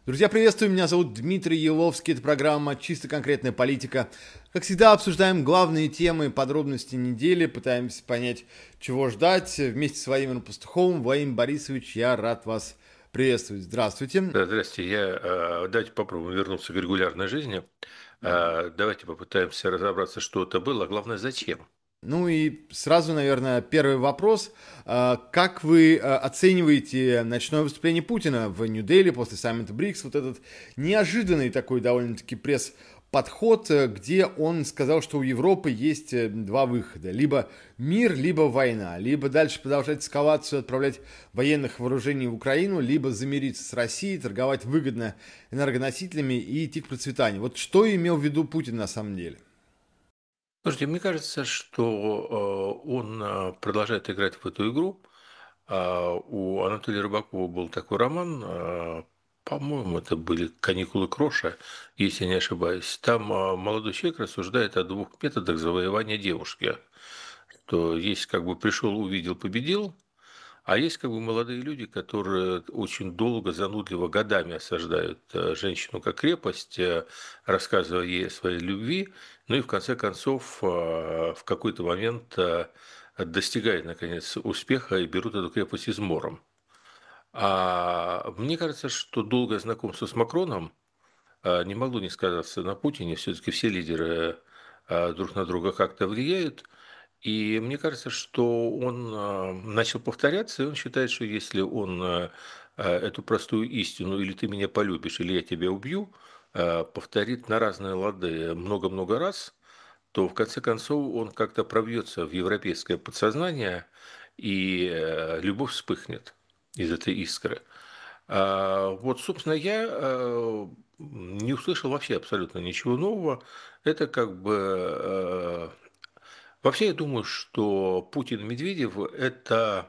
Друзья, приветствую, меня зовут Дмитрий Еловский, это программа «Чисто конкретная политика». Как всегда, обсуждаем главные темы, подробности недели, пытаемся понять, чего ждать. Вместе с Владимиром Пастуховым, Владимир Борисович, я рад вас приветствовать. Здравствуйте. Да, здрасте. Давайте попробуем вернуться к регулярной жизни. Давайте попытаемся разобраться, что это было, а главное, зачем. Ну и сразу, наверное, первый вопрос. Как вы оцениваете ночное выступление Путина в Нью-Дели после саммита БРИКС? Вот этот неожиданный такой довольно-таки пресс-подход, где он сказал, что у Европы есть два выхода. Либо мир, либо война. Либо дальше продолжать эскалацию, отправлять военных вооружений в Украину, либо замириться с Россией, торговать выгодно энергоносителями и идти к процветанию. Вот что имел в виду Путин на самом деле? Слушайте, мне кажется, что он продолжает играть в эту игру. У Анатолия Рыбакова был такой роман, по-моему, это были «Каникулы Кроша», если не ошибаюсь. Там молодой человек рассуждает о двух методах завоевания девушки. То есть как бы пришел, увидел, победил. А есть как бы молодые люди, которые очень долго, занудливо, годами осаждают женщину как крепость, рассказывая ей о своей любви, ну и в конце концов в какой-то момент достигают, наконец, успеха и берут эту крепость измором. А мне кажется, что долгое знакомство с Макроном не могло не сказаться на Путине. Все-таки все лидеры друг на друга как-то влияют. И мне кажется, что он начал повторяться, и он считает, что если он эту простую истину «или ты меня полюбишь, или я тебя убью» повторит на разные лады много-много раз, то в конце концов он как-то пробьется в европейское подсознание, и любовь вспыхнет из этой искры. Вот, собственно, я не услышал вообще абсолютно ничего нового. Это как бы вообще, я думаю, что Путин и Медведев – это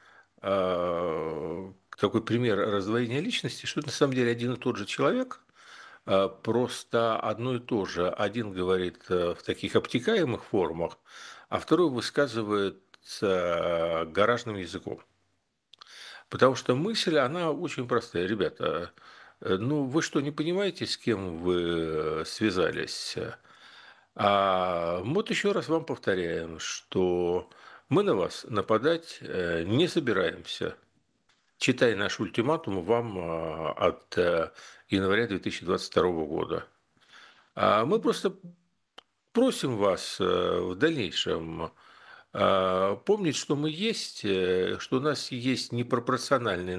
такой пример раздвоения личности, что это на самом деле один и тот же человек, просто одно и то же. Один говорит в таких обтекаемых формах, а второй высказывается гаражным языком. Потому что мысль, она очень простая. Ребята, ну вы что, не понимаете, с кем вы связались? Вот еще раз вам повторяем, что мы на вас нападать не собираемся. Читай наш ультиматум вам от января 2022 года. Мы просто просим вас в дальнейшем помнить, что мы есть, что у нас есть непропорциональные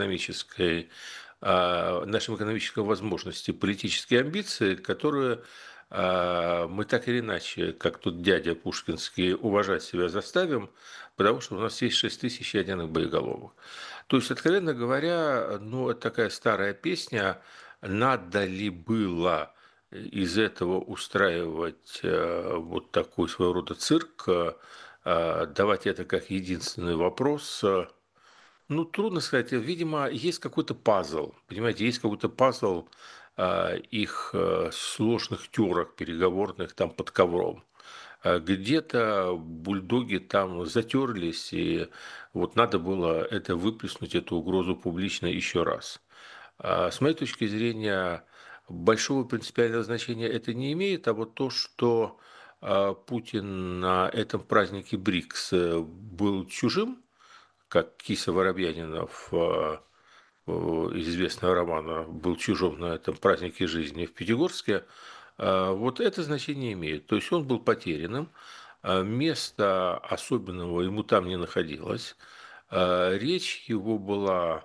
нашим экономической возможности политические амбиции, которые мы так или иначе, как тут дядя Пушкинский, уважать себя заставим, потому что у нас есть 6 тысяч ядерных боеголовок. То есть, откровенно говоря, ну, это такая старая песня, надо ли было из этого устраивать вот такой своего рода цирк, давать это как единственный вопрос. Ну, трудно сказать. Видимо, есть какой-то пазл. Понимаете, есть какой-то пазл их сложных терок переговорных там под ковром. Где-то бульдоги там затерлись, и вот надо было это выплеснуть, эту угрозу публично еще раз. С моей точки зрения, большого принципиального значения это не имеет, а вот то, что Путин на этом празднике БРИКС был чужим, как Киса Воробьянинов из известного романа был чужом на этом празднике жизни в Пятигорске, вот это значение имеет. То есть он был потерянным, места особенного ему там не находилось, речь его была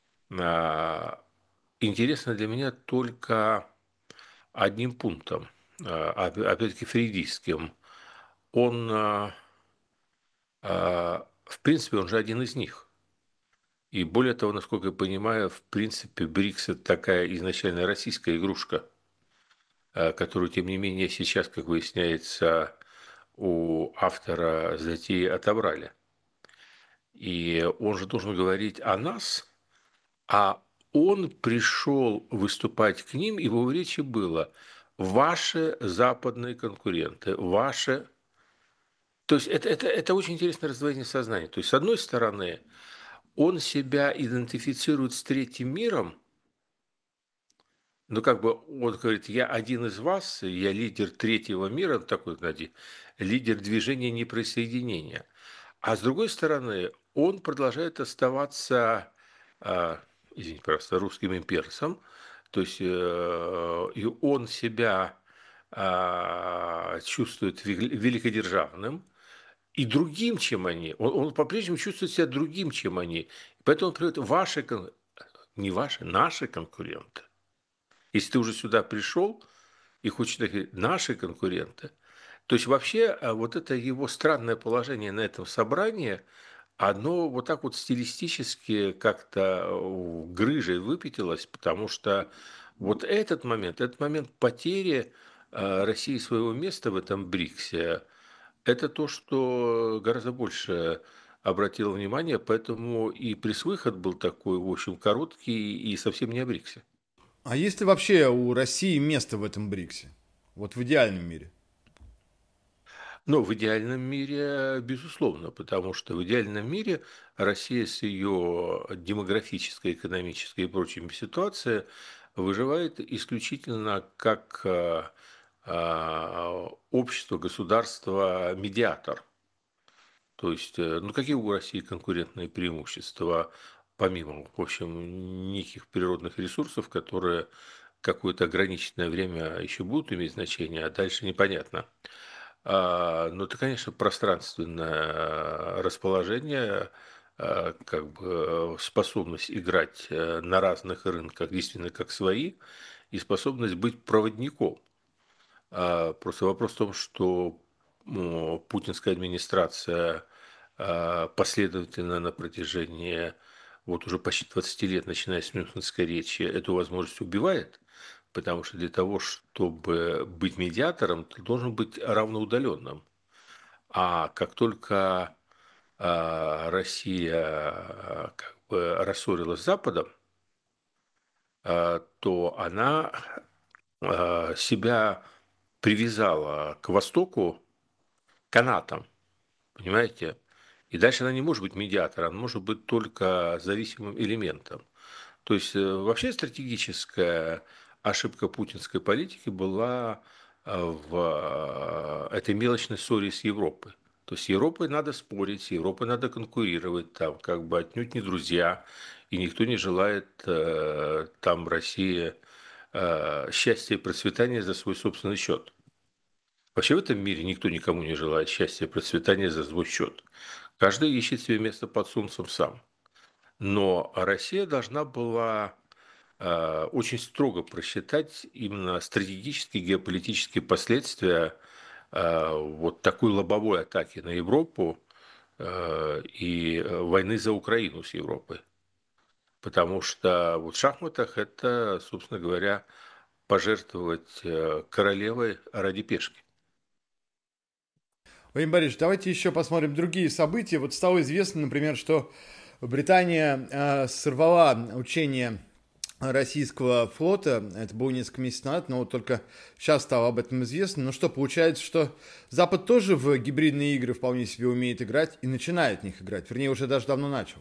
интересна для меня только одним пунктом, опять-таки фрейдистским. Он, в принципе, он же один из них. И более того, насколько я понимаю, в принципе, БРИКС – это такая изначально российская игрушка, которую, тем не менее, сейчас, как выясняется, у автора затеи отобрали. И он же должен говорить о нас, а он пришел выступать к ним, и в его речи было «ваши западные конкуренты, ваши…» То есть это очень интересное раздвоение сознания. То есть, с одной стороны, он себя идентифицирует с третьим миром, Ну, как бы он говорит, я один из вас, я лидер третьего мира, такой, знаете, лидер движения неприсоединения. А с другой стороны, он продолжает оставаться, а, извините, пожалуйста, русским имперцем, то есть и он себя чувствует великодержавным и другим, чем они. Он по-прежнему чувствует себя другим, чем они. Поэтому он говорит, не ваши, наши конкуренты. Если ты уже сюда пришел и хочешь сказать, наши конкуренты, то есть вообще вот это его странное положение на этом собрании, оно вот так вот стилистически как-то грыжей выпятилось, потому что вот этот момент потери России своего места в этом БРИКСе, это то, что гораздо больше обратило внимание, поэтому и пресс-выход был такой, в общем, короткий и совсем не о БРИКСе. А есть ли вообще у России место в этом БРИКСе? Вот в идеальном мире. Но в идеальном мире, безусловно, потому что в идеальном мире Россия с ее демографической, экономической и прочими ситуацией выживает исключительно как общество, государство, медиатор. То есть, ну какие у России конкурентные преимущества, помимо, в общем, неких природных ресурсов, которые какое-то ограниченное время еще будут иметь значение, а дальше непонятно. Ну, это, конечно, пространственное расположение, как бы способность играть на разных рынках, действительно как свои, и способность быть проводником. Просто вопрос в том, что путинская администрация последовательно на протяжении вот уже почти 20 лет, начиная с Мюнхенской речи, эту возможность убивает, потому что для того, чтобы быть медиатором, ты должен быть равноудаленным. А как только Россия как бы рассорилась с Западом, то она себя привязала к Востоку канатом, понимаете? И дальше она не может быть медиатором, она может быть только зависимым элементом. То есть вообще стратегическая ошибка путинской политики была в этой мелочной ссоре с Европой. То есть с Европой надо спорить, с Европой надо конкурировать, там как бы отнюдь не друзья, и никто не желает там России счастья и процветания за свой собственный счет. Вообще в этом мире никто никому не желает счастья и процветания за свой счет. Каждый ищет себе место под солнцем сам. Но Россия должна была очень строго просчитать именно стратегические геополитические последствия вот такой лобовой атаки на Европу и войны за Украину с Европой. Потому что вот в шахматах это, собственно говоря, пожертвовать королевой ради пешки. Владимир Борисович, давайте еще посмотрим другие события. Вот стало известно, например, что Британия сорвала учение российского флота. Это было несколько месяцев назад, но вот только сейчас стало об этом известно. Ну что, получается, что Запад тоже в гибридные игры вполне себе умеет играть и начинает в них играть. Вернее, уже даже давно начал.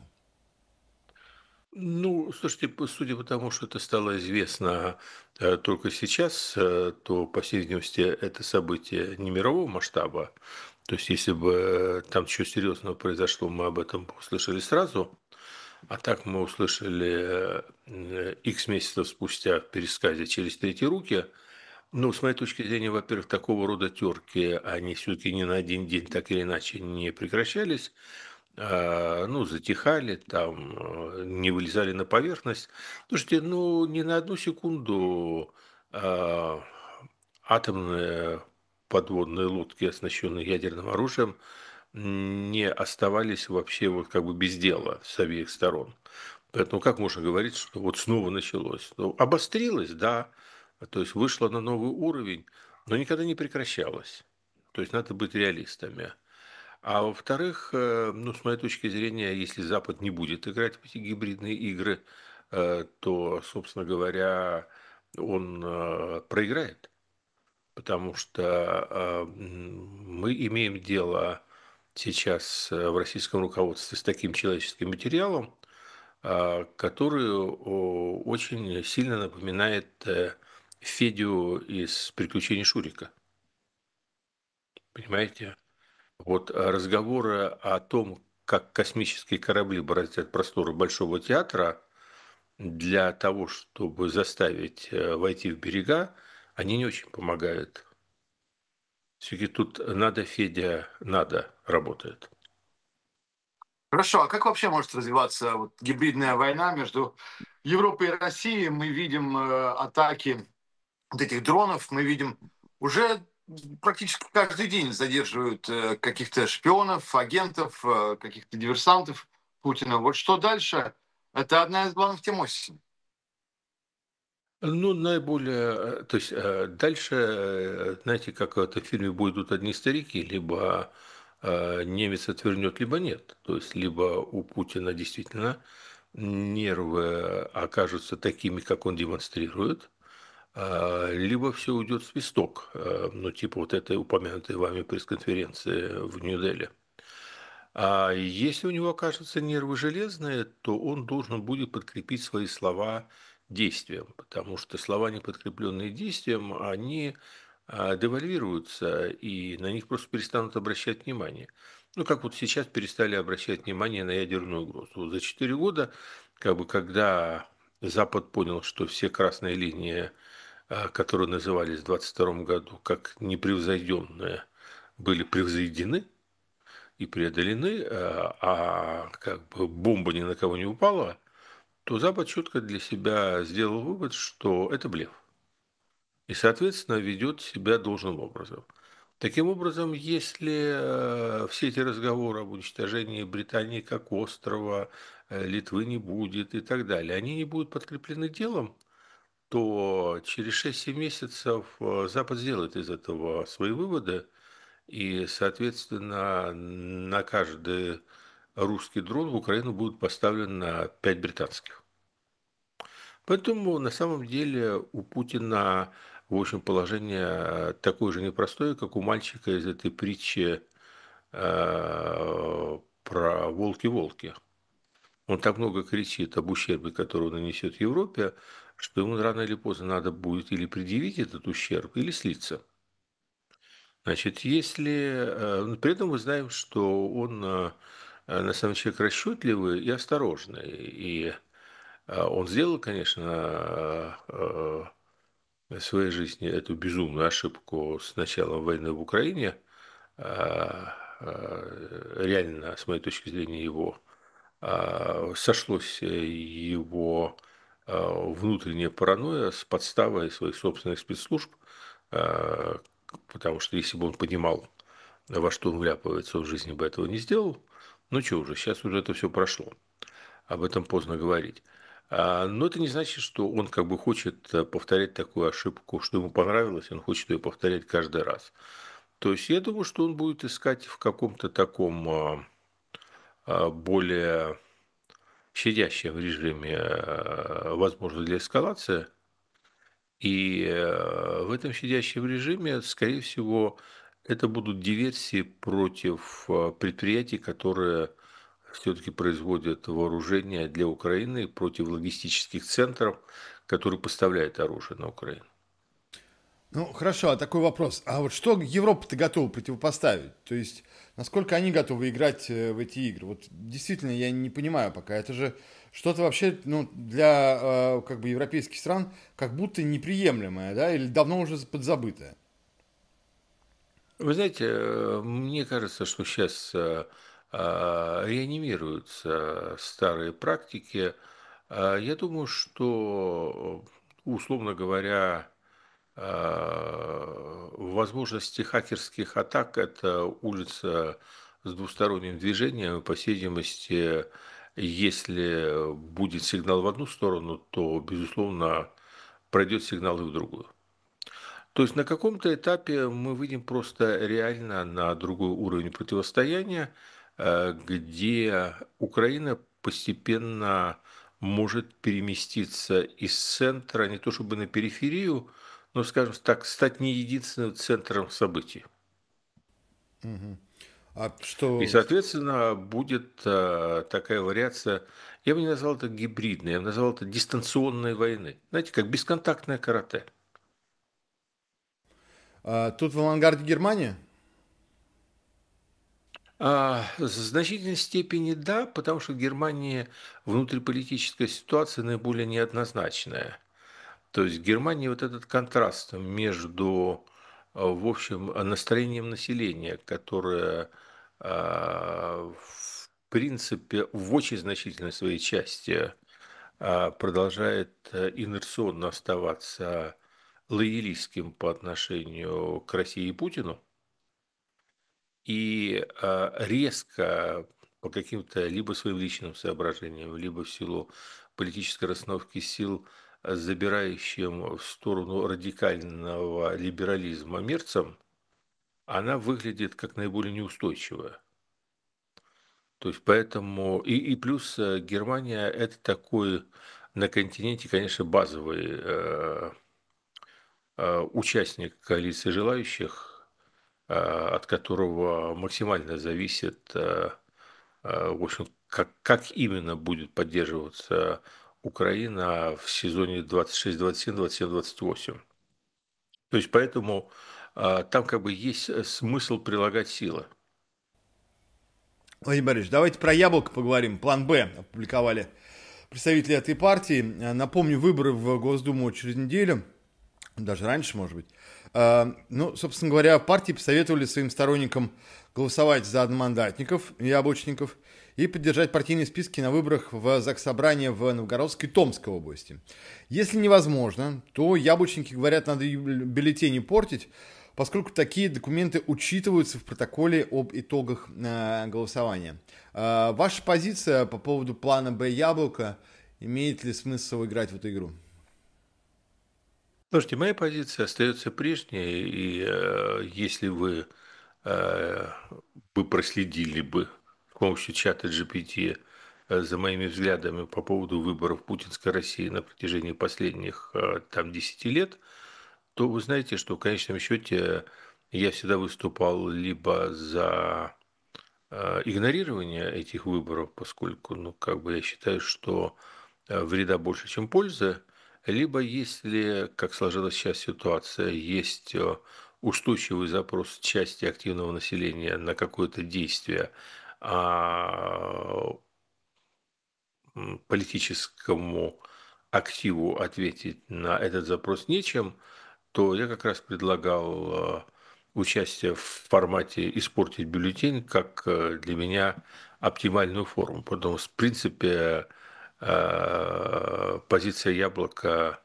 Ну, слушайте, судя по тому, что это стало известно только сейчас, то, по всей видимости, это событие не мирового масштаба. То есть, если бы там чего серьезного произошло, мы об этом услышали сразу. А так мы услышали X месяцев спустя в пересказе через третьи руки. Ну, с моей точки зрения, во-первых, такого рода терки, они все-таки ни на один день так или иначе не прекращались. Ну, затихали, там, не вылезали на поверхность. Слушайте, ну, ни на одну секунду а, атомные подводные лодки, оснащенные ядерным оружием, не оставались вообще вот как бы без дела с обеих сторон. Поэтому как можно говорить, что вот снова началось? Ну, обострилось, да, то есть вышло на новый уровень, но никогда не прекращалось. То есть надо быть реалистами. А во-вторых, ну, с моей точки зрения, если Запад не будет играть в эти гибридные игры, то, собственно говоря, он проиграет. Потому что мы имеем дело сейчас в российском руководстве с таким человеческим материалом, который очень сильно напоминает Федю из «Приключений Шурика». Понимаете? Вот разговоры о том, как космические корабли бороздят просторы Большого театра для того, чтобы заставить войти в берега, они не очень помогают. Все-таки тут надо, Федя, надо работает. Хорошо, а как вообще может развиваться вот гибридная война между Европой и Россией? Мы видим атаки вот этих дронов, мы видим уже практически каждый день задерживают каких-то шпионов, агентов, каких-то диверсантов Путина. Вот что дальше? Это одна из главных тем осени. Ну, наиболее, то есть дальше, знаете, как в этом фильме будут одни старики, либо немец отвернет, либо нет. То есть, либо у Путина действительно нервы окажутся такими, как он демонстрирует, либо все уйдет в свисток, ну, типа вот этой упомянутой вами пресс-конференции в Нью-Дели. А если у него окажутся нервы железные, то он должен будет подкрепить свои слова действием, потому что слова, не подкрепленные действием, они девальвируются, и на них просто перестанут обращать внимание. Ну, как вот сейчас перестали обращать внимание на ядерную угрозу. Вот за 4 года, как бы, когда Запад понял, что все красные линии, которые назывались в 22 году как непревзойденные, были превзойдены, и преодолены, как бы бомба ни на кого не упала, то Запад четко для себя сделал вывод, что это блеф. И, соответственно, ведет себя должным образом. Таким образом, если все эти разговоры об уничтожении Британии как острова, Литвы не будет и так далее, они не будут подкреплены делом, то через 6-7 месяцев Запад сделает из этого свои выводы, и, соответственно, на каждый русский дрон в Украину будет поставлено 5 британских. Поэтому на самом деле у Путина, в общем, положение такое же непростое, как у мальчика из этой притчи про волки-волки. Он так много кричит об ущербе, который он нанесет Европе, что ему рано или поздно надо будет или предъявить этот ущерб, или слиться. Значит, если при этом мы знаем, что он на самом деле человек расчетливый и осторожный. И он сделал, конечно, в своей жизни эту безумную ошибку с началом войны в Украине. Реально, с моей точки зрения, его сошлось его внутренняя паранойя с подставой своих собственных спецслужб, а, потому что если бы он понимал, во что он вляпывается, он в жизни бы этого не сделал. Ну что уже, сейчас уже это все прошло. Об этом поздно говорить. Но это не значит, что он как бы хочет повторять такую ошибку, что ему понравилось, он хочет ее повторять каждый раз. То есть я думаю, что он будет искать в каком-то таком более щадящем режиме возможность для эскалации. И в этом щадящем режиме, скорее всего, это будут диверсии против предприятий, которые все-таки производят вооружение для Украины, против логистических центров, которые поставляют оружие на Украину. Ну, хорошо, а такой вопрос. А вот что Европа-то готова противопоставить? То есть, насколько они готовы играть в эти игры? Вот действительно, я не понимаю пока. Это же что-то вообще, ну, для как бы европейских стран как будто неприемлемое, да, или давно уже подзабытое. Вы знаете, мне кажется, что сейчас реанимируются старые практики. Я думаю, что, условно говоря, возможности хакерских атак – это улица с двусторонним движением, и, по всей видимости, если будет сигнал в одну сторону, то, безусловно, пройдет сигнал и в другую. То есть на каком-то этапе мы выйдем просто реально на другой уровень противостояния, где Украина постепенно может переместиться из центра не то чтобы на периферию, но, скажем так, стать не единственным центром событий. И, Что... соответственно, будет такая вариация, я бы не назвал это гибридной, я бы назвал это дистанционной войны. Знаете, как бесконтактное карате. Тут в авангарде Германия? В значительной степени да, потому что в Германии внутриполитическая ситуация наиболее неоднозначная. То есть в Германии вот этот контраст между, в общем, настроением населения, которое, в принципе, в очень значительной своей части продолжает инерционно оставаться лоялистским по отношению к России и Путину, и резко по каким-то либо своим личным соображениям, либо в силу политической расстановки сил, забирающим в сторону радикального либерализма мерцам, она выглядит как наиболее неустойчивая. То есть поэтому и плюс Германия это такой на континенте, конечно, базовый участник коалиции желающих, от которого максимально зависит, в общем, как именно будет поддерживаться Украина в сезоне 26, 27, 27, 28. То есть поэтому там как бы есть смысл прилагать силы. Владимир Борисович, давайте про яблоко поговорим. План «Б» опубликовали представители этой партии. Напомню, выборы в Госдуму через неделю, даже раньше, может быть. Ну, собственно говоря, партии посоветовали своим сторонникам голосовать за одномандатников, яблочников, и поддержать партийные списки на выборах в Заксобрание в Новгородской и Томской области. Если невозможно, то яблочники говорят, надо бюллетени портить, поскольку такие документы учитываются в протоколе об итогах голосования. Ваша позиция по поводу плана «Б» яблока, имеет ли смысл играть в эту игру? Слушайте, моя позиция остается прежней, и если э, вы проследили бы с помощью чата GPT за моими взглядами по поводу выборов путинской России на протяжении последних там 10 лет, то вы знаете, что в конечном счете я всегда выступал либо за игнорирование этих выборов, поскольку, ну, как бы я считаю, что вреда больше, чем пользы, либо если, как сложилась сейчас ситуация, есть устойчивый запрос части активного населения на какое-то действие, а политическому активу ответить на этот запрос нечем, то я как раз предлагал участие в формате «испортить бюллетень» как для меня оптимальную форму. Потому что, в принципе, позиция «Яблоко»,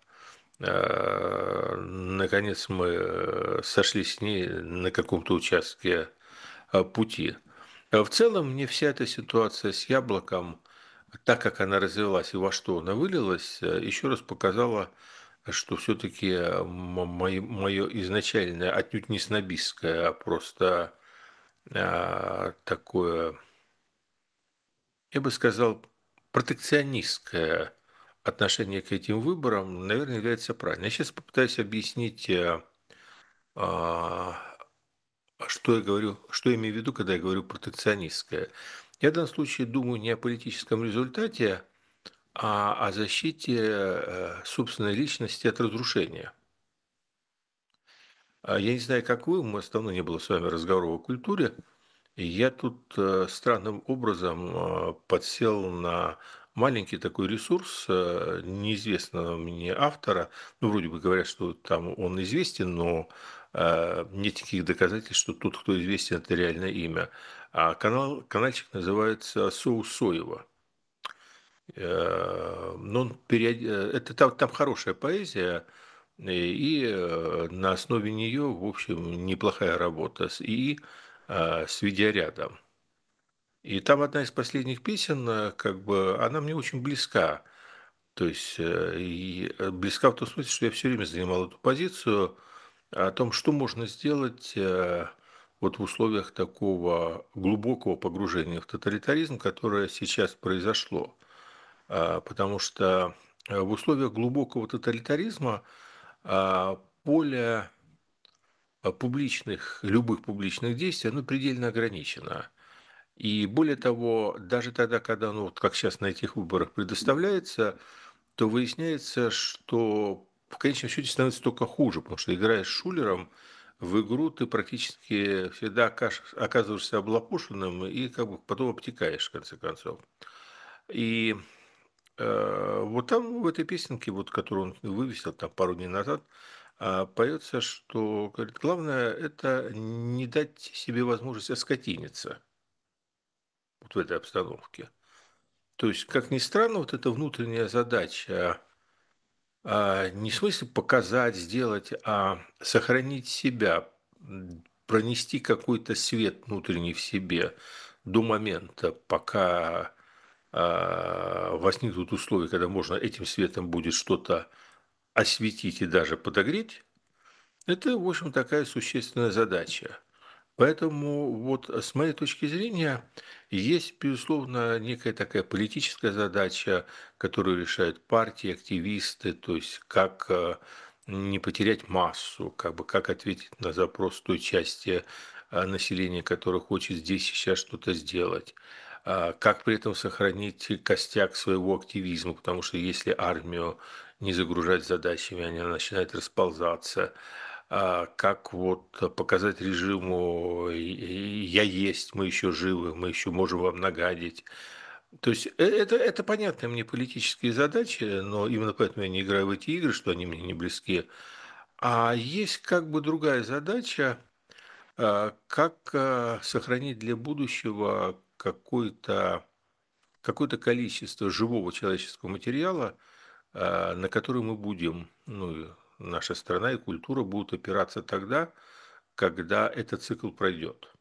наконец мы сошлись с ней на каком-то участке пути. В целом, мне вся эта ситуация с «Яблоком», так как она развилась и во что она вылилась, еще раз показала, что все-таки мое изначальное, отнюдь не снобистское, а просто такое, я бы сказал, протекционистское отношение к этим выборам, наверное, является правильным. Я сейчас попытаюсь объяснить, а, что я говорю, что я имею в виду, когда я говорю протекционистское. Я в данном случае думаю не о политическом результате, а о защите собственной личности от разрушения. Я не знаю, как вы, у нас давно не было с вами разговора о культуре. И я тут странным образом подсел на маленький такой ресурс неизвестного мне автора. Ну, вроде бы говорят, что там он известен, но нет никаких доказательств, что тот, кто известен, это реальное имя. А каналчик называется «Соус Соева». Но это там хорошая поэзия, и на основе нее, в общем, неплохая работа с ИИ, с видеорядом. И там одна из последних песен, как бы, она мне очень близка. То есть, близка в том смысле, что я все время занимал эту позицию о том, что можно сделать вот в условиях такого глубокого погружения в тоталитаризм, которое сейчас произошло. Потому что в условиях глубокого тоталитаризма поле любых публичных действий, оно предельно ограничено. И более того, даже тогда, когда оно, вот как сейчас на этих выборах предоставляется, то выясняется, что в конечном счете становится только хуже, потому что играешь с шулером, в игру ты практически всегда оказываешься облапошенным и как бы потом обтекаешь, в конце концов. И вот там в этой песенке, вот, которую он вывесил там пару дней назад, поется, что говорит, главное это не дать себе возможность оскотиниться вот в этой обстановке. То есть, как ни странно, вот эта внутренняя задача не в смысле показать, сделать, а сохранить себя, пронести какой-то свет внутренний в себе до момента, пока возникнут условия, когда можно этим светом будет что-то осветить и даже подогреть, это, в общем, такая существенная задача. Поэтому вот с моей точки зрения есть, безусловно, некая такая политическая задача, которую решают партии, активисты, то есть как не потерять массу, как ответить на запрос той части населения, которая хочет здесь и сейчас что-то сделать. Как при этом сохранить костяк своего активизма, потому что если армию не загружать задачами, она начинает расползаться. Как вот показать режиму «я есть, мы еще живы, мы еще можем вам нагадить». То есть это понятные мне политические задачи, но именно поэтому я не играю в эти игры, что они мне не близки. А есть как бы другая задача, как сохранить для будущего какое-то количество живого человеческого материала, на который мы будем, ну, и наша страна и культура будут опираться тогда, когда этот цикл пройдет.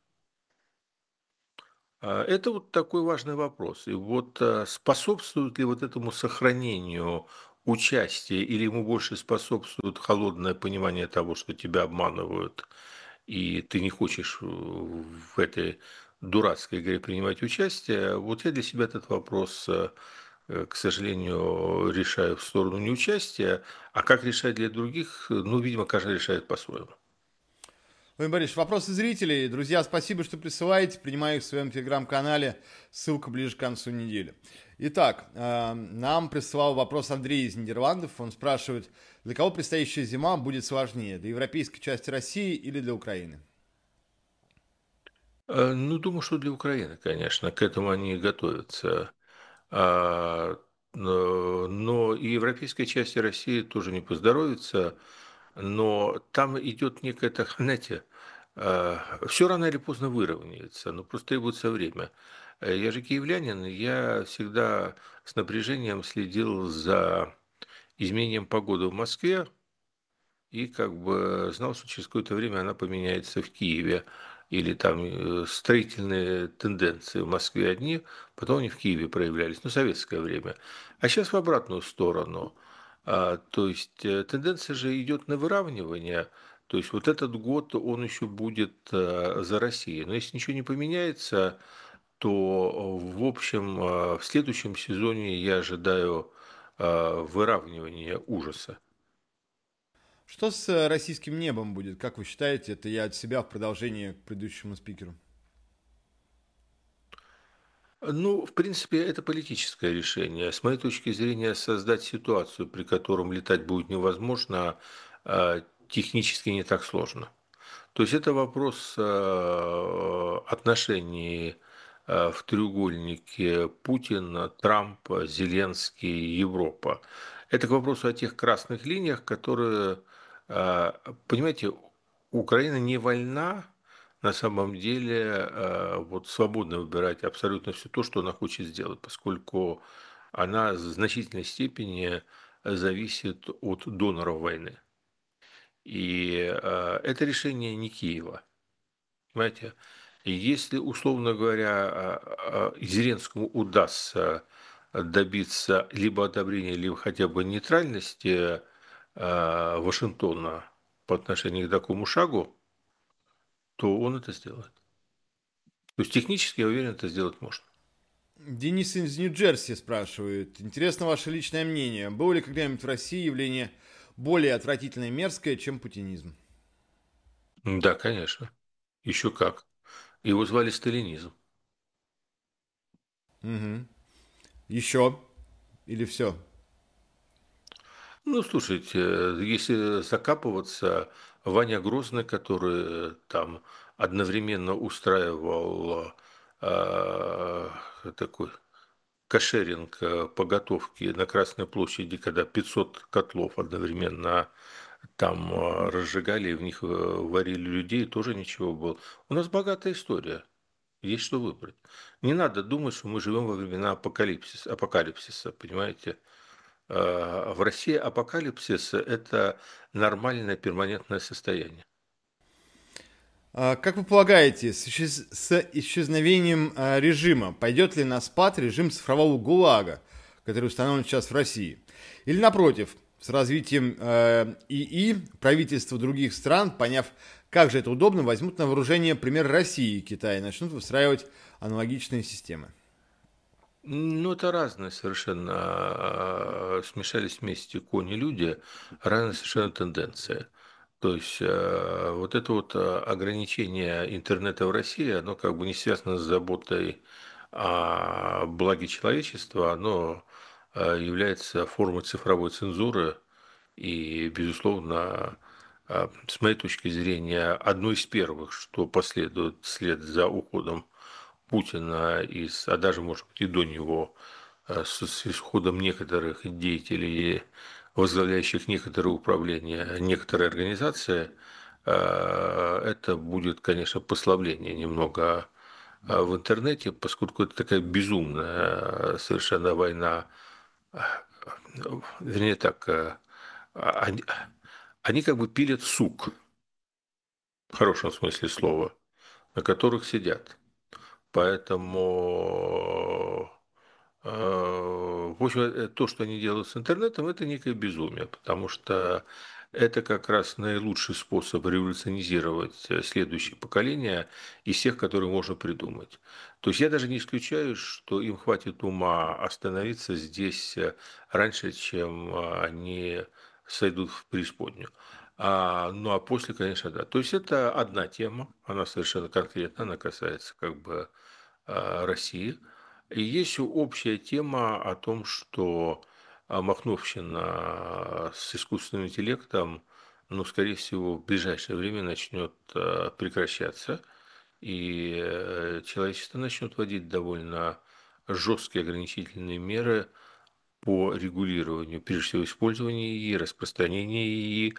Это вот такой важный вопрос. И вот способствует ли вот этому сохранению участия, или ему больше способствует холодное понимание того, что тебя обманывают, и ты не хочешь в этой дурацкой игре принимать участие? Вот я для себя этот вопрос, к сожалению, решаю в сторону неучастия, а как решать для других, ну, видимо, каждый решает по-своему. Владимир Борисович, вопросы зрителей. Друзья, спасибо, что присылаете. Принимаю их в своем телеграм-канале. Ссылка ближе к концу недели. Итак, нам присылал вопрос Андрей из Нидерландов. Он спрашивает, для кого предстоящая зима будет сложнее? Для европейской части России или для Украины? Ну, думаю, что для Украины, конечно, к этому они и готовятся. А, но и европейской части России тоже не поздоровится, но там идет некое, так, знаете, все рано или поздно выровняется, но просто требуется время. Я же киевлянин, и я всегда с напряжением следил за изменением погоды в Москве, и как бы знал, что через какое-то время она поменяется в Киеве. Или там строительные тенденции в Москве одни, потом они в Киеве проявлялись, ну, советское время. А сейчас в обратную сторону. То есть тенденция же идет на выравнивание. То есть вот этот год, он еще будет за Россией. Но если ничего не поменяется, то, в общем, в следующем сезоне я ожидаю выравнивания ужаса. Что с российским небом будет? Как вы считаете? Это я от себя в продолжение к предыдущему спикеру. Ну, в принципе, это политическое решение. С моей точки зрения, создать ситуацию, при котором летать будет невозможно, технически не так сложно. То есть это вопрос отношений в треугольнике Путин, Трамп, Зеленский, Европа. Это к вопросу о тех красных линиях, которые, понимаете, Украина не вольна на самом деле вот свободно выбирать абсолютно все то, что она хочет сделать, поскольку она в значительной степени зависит от доноров войны. И это решение не Киева, понимаете? И если, условно говоря, Зеленскому удастся добиться либо одобрения, либо хотя бы нейтральности Вашингтона по отношению к такому шагу, то он это сделает. То есть технически, я уверен, это сделать можно. Денис из Нью-Джерси спрашивает. Интересно ваше личное мнение. Было ли когда-нибудь в России явление более отвратительное и мерзкое, чем путинизм? Да, конечно. Еще как. Его звали сталинизм. Угу. Еще или все? Ну, слушайте, если закапываться, Ваня Грозный, который там одновременно устраивал такой кошеринг по готовке на Красной площади, когда 500 котлов одновременно там разжигали, и в них варили людей, тоже ничего было. У нас богатая история, есть что выбрать. Не надо думать, что мы живем во времена апокалипсиса, понимаете? В России апокалипсис – это нормальное перманентное состояние. Как вы полагаете, с исчезновением режима пойдет ли на спад режим цифрового ГУЛАГа, который установлен сейчас в России? Или напротив, с развитием ИИ правительства других стран, поняв, как же это удобно, возьмут на вооружение пример России и Китая и начнут выстраивать аналогичные системы? Ну, это разные совершенно, смешались вместе кони и люди, разные совершенно тенденции. То есть, вот это вот ограничение интернета в России, оно как бы не связано с заботой о благе человечества, оно является формой цифровой цензуры и, безусловно, с моей точки зрения, одно из первых, что последует вслед за уходом Путина, а даже, может быть, и до него, с исходом некоторых деятелей, возглавляющих некоторые управления, некоторые организации, это будет, конечно, послабление немного в интернете, поскольку это такая безумная совершенно война, вернее так, они, они как бы пилят сук, в хорошем смысле слова, на которых сидят. Поэтому, в общем, то, что они делают с интернетом, это некое безумие, потому что это как раз наилучший способ революционизировать следующее поколение из всех, которые можно придумать. То есть я даже не исключаю, что им хватит ума остановиться здесь раньше, чем они сойдут в преисподнюю. Ну а после, конечно, да. То есть это одна тема, она совершенно конкретна, она касается как бы России. И есть общая тема о том, что махновщина с искусственным интеллектом, ну, скорее всего, в ближайшее время начнет прекращаться, и человечество начнет вводить довольно жесткие ограничительные меры по регулированию, прежде всего, использования ИИ, распространения ИИ,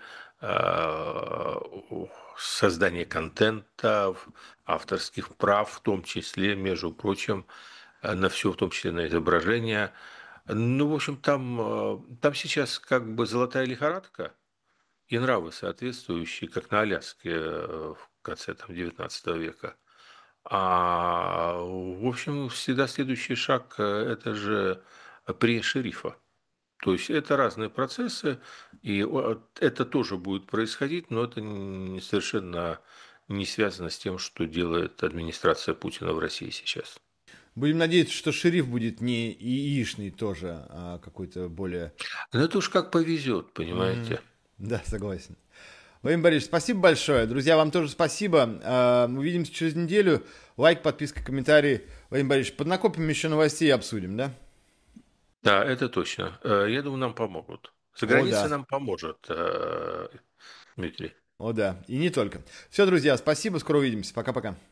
создания контента, авторских прав, в том числе, между прочим, на все, в том числе на изображение. Ну, в общем, там сейчас как бы золотая лихорадка и нравы соответствующие, как на Аляске в конце там, 19 века. В общем, всегда следующий шаг – это же при шерифа. То есть это разные процессы, и это тоже будет происходить, но это совершенно не связано с тем, что делает администрация Путина в России сейчас. Будем надеяться, что шериф будет не ИИшный тоже, а какой-то более... Но это уж как повезет, Мгм. понимаете. Да, согласен. Владимир Борисович, спасибо большое. Друзья, вам тоже спасибо. Увидимся через неделю. Лайк, подписка, комментарий. Владимир Борисович, поднакопим еще новостей и обсудим, да? Да, это точно. Я думаю, нам помогут. За О, границей да. нам поможет, Дмитрий. О, да. И не только. Все, друзья, спасибо. Скоро увидимся. Пока-пока.